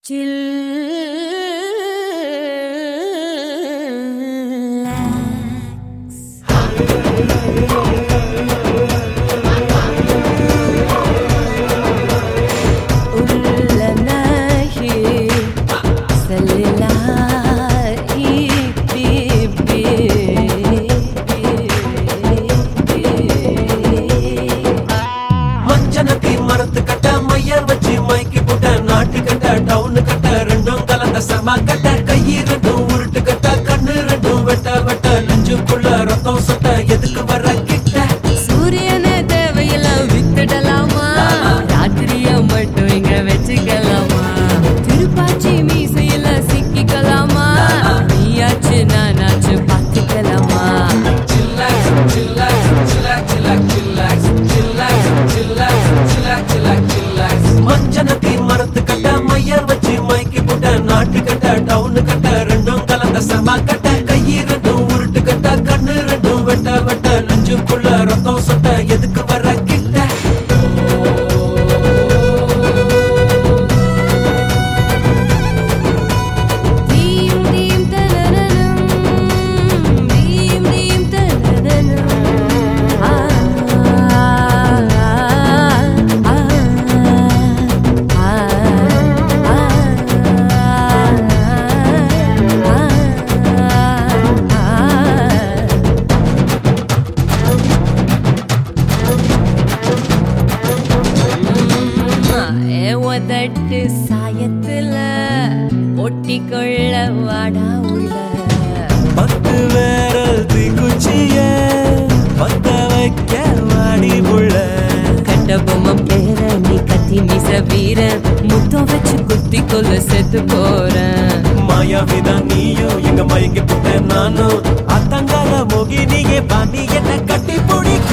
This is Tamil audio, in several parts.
சூரியனே தேவையெல்லாம் வித்துடலாமா, ராத்திரிய மட்டும் இங்க வச்சுக்கலாமா, திருப்பாச்சி மீசையில சிக்கிக்கலாமா, நீயாச்சு நானாச்சு பார்த்துக்கலாமா. மஞ்சனத்தி மரத்து கட்ட மையர் வச்சு மைக்கி போட்ட நாட்டு கட்ட டவுனு கட்ட ரெண்டும் கலந்த சமா கட்ட கையி ரெண்டும் உருட்டு கட்ட கண்ணு ரெண்டும் வெட்ட வெட்ட நெஞ்சுக்குள்ள ரத்தம் சொட்ட எதுக்கு வர கிட்ட தட்டு சாயத்துல ஒட்டிக்கொள்ள வாடா உள்ள பத்து வேரல் தீக்குச்சிய பத்த வைக்க வாடி புள்ள கட்ட பொம்மை பேர நீ கத்தி மிச வீர முத்தம் வச்சு குத்தி கொள்ள செத்து போறேன். மாயாவிதான் நீயும் எங்க மயங்கி போட்ட நானும் அத்தங்கால மோகி நீங்க பாண்டி என்ன கட்டி பிடிக்க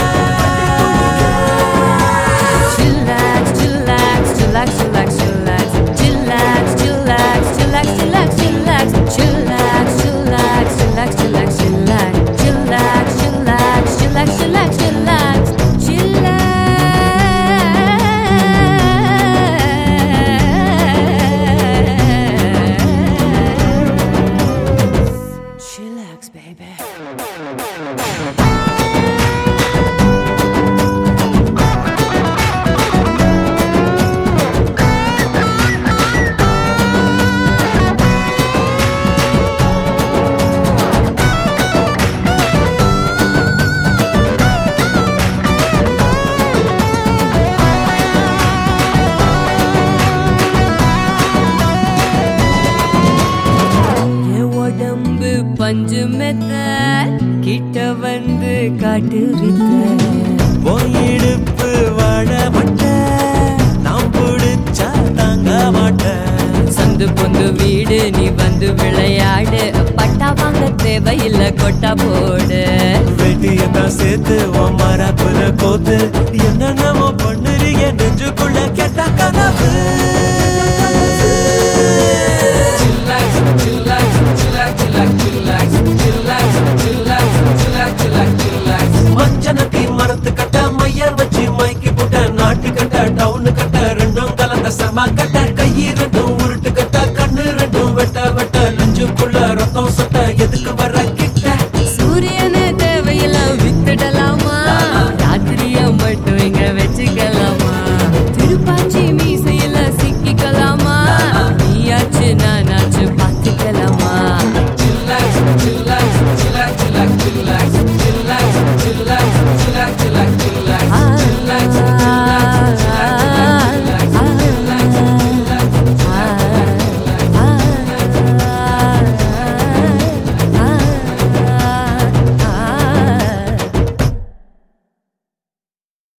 பஞ்சு மெத்த கிட்ட வந்து காட்டு வித்த போயிடுப்பு வாழ மாட்ட நாம் பிடிச்சா தாங்க மாட்டேன். சந்து பொந்து வீடு நீ வந்து விளையாடு, பட்டா வாங்க தேவையில்ல கொட்டா போடு. வெட்டியதான் சேர்த்து உன் மரப்புல கோத்து என்னென்னமோ பண்ணுறீங்க நெஞ்சுக்குள்ள கெட்ட கனவு. மஞ்சனத்தி மரத்து கட்ட மையர் வச்சு மைக்கி போட்ட நாட்டு கட்ட டவுனு கட்ட ரெண்டும் கலந்த சமா கட்ட கையி